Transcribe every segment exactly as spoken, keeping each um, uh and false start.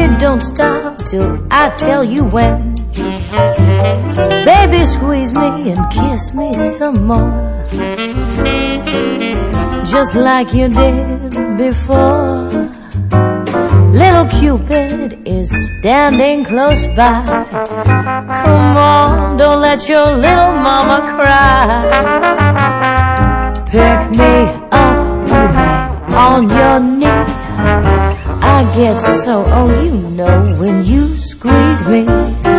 don't stop till I tell you when. Baby, squeeze me and kiss me some more, just like you did before. Little Cupid is standing close by. Come on, don't let your little mama cry. Pick me up, baby, on your knee. I get so, oh you know, when you squeeze me.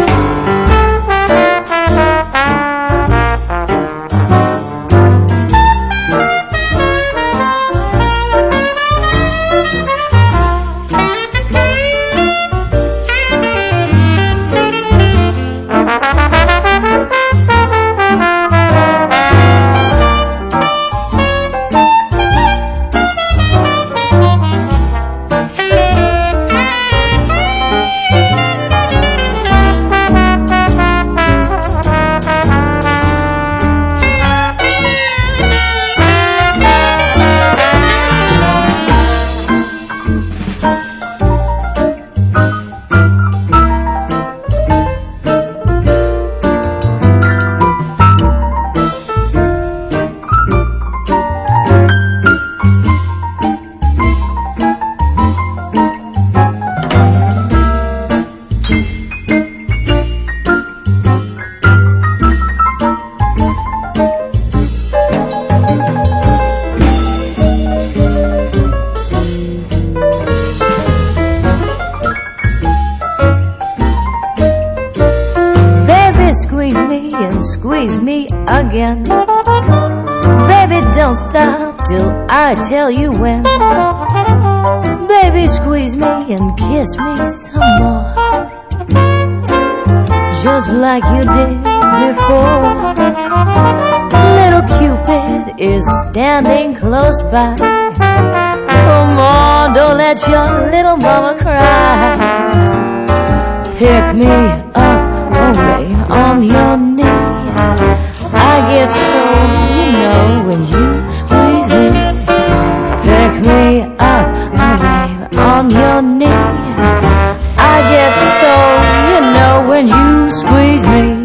Squeeze me and squeeze me again. Baby, don't stop till I tell you when. Baby, squeeze me and kiss me some more, just like you did before. Little Cupid is standing close by. Come on, don't let your little mama cry. Pick me up, oh babe, on your knee. I get so, you know, when you squeeze me. Pick me up, oh babe, on your knee. I get so, you know, when you squeeze me.